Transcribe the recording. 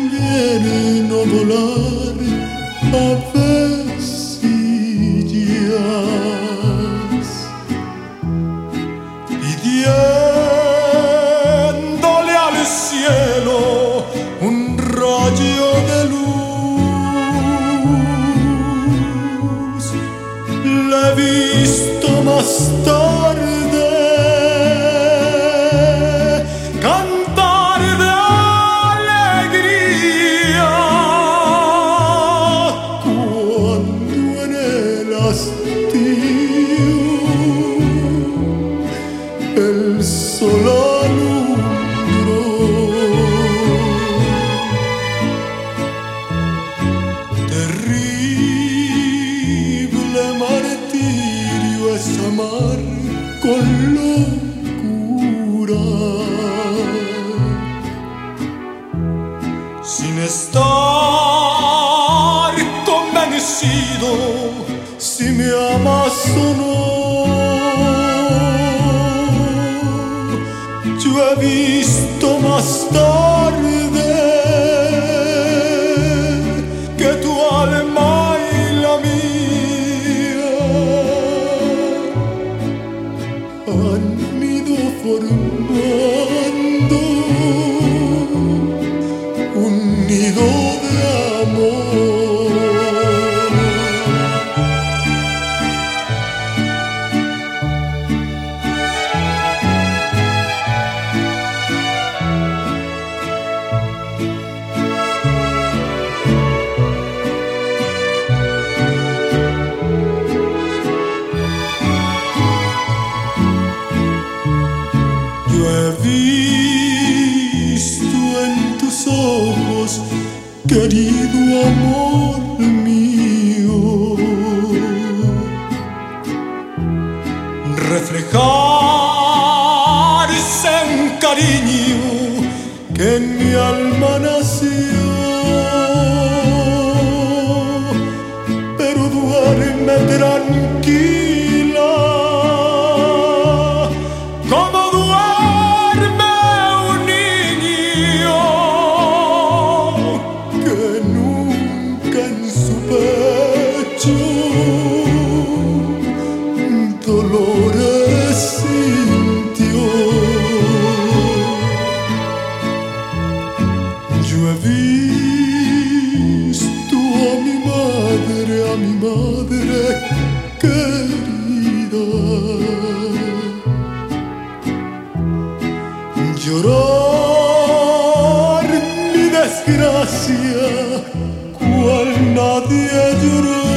invierno volar avecillas, pidiéndole al cielo un rayo de luz. La he visto más tarde cantar de alegría cuando en el hastío el sol alumbró. Terrible martirio es amar con locura, sin estar convencido si me amas o no. Yo he visto más tarde que tu alma y la mía han ido formando un nido de amor. Yo he visto en tus ojos, querido amor mío, reflejarse un cariño que en mi alma nació. Pero duerme tranquila como duerme un niño que nunca en su pecho dolores sintió. Yo he visto a mi madre querida, llorar mi desgracia cual nadie lloró.